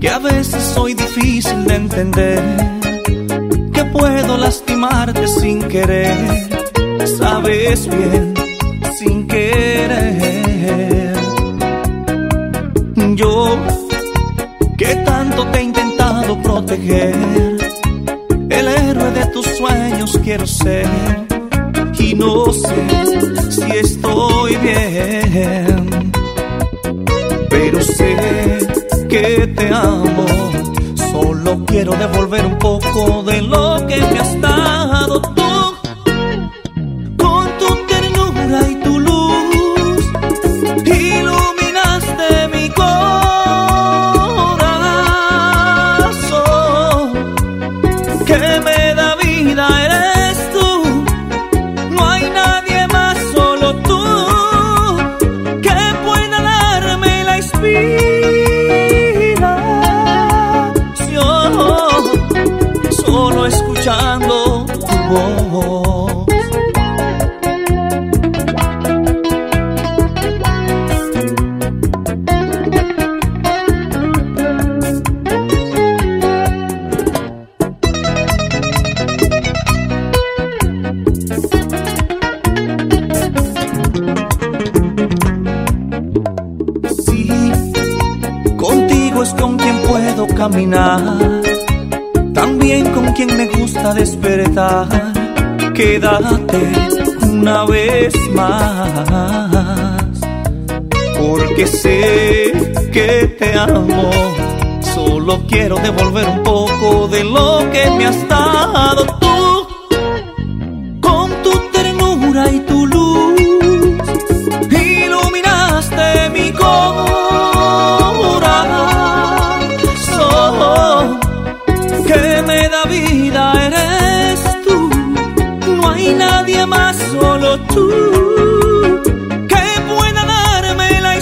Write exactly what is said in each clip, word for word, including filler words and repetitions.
que a veces soy difícil de entender, que puedo lastimarte sin querer, sabes bien, sin querer. Yo, que tanto te he intentado proteger, el héroe de tus sueños quiero ser, y no sé si estoy bien, pero sé que te amo. Solo quiero devolver un poco de lo que me has dado tú. Con tu ternura y tu luz iluminaste mi corazón. Que me da vida eres tú, no hay nadie más, solo tú, que pueda darme la inspiración, solo escuchando tu voz. Sí, contigo es con quien puedo caminar, también con quien me gusta despertar. Quédate una vez más, porque sé que te amo. Solo quiero devolver un poco de lo que me has dado tú. Con tu ternura y tu luz iluminaste mi corazón. Que me da vida eres tú, no hay nadie más, solo tú, que pueda darme la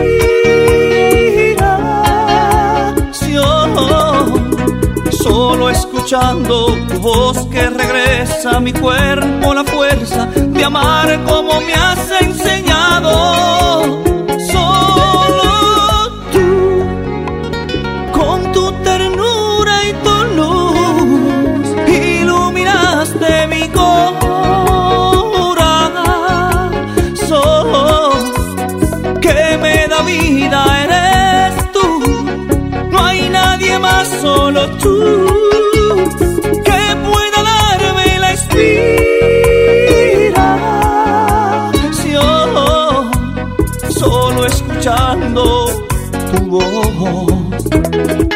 inspiración, solo escuchando tu voz que regresa a mi cuerpo la fuerza de amar como me has enseñado. Solo tú, con tu ternura y tu luz iluminaste mi corazón. Que me da vida eres tú, no hay nadie más, solo tú, que pueda darme la inspiración, solo escuchando tu voz.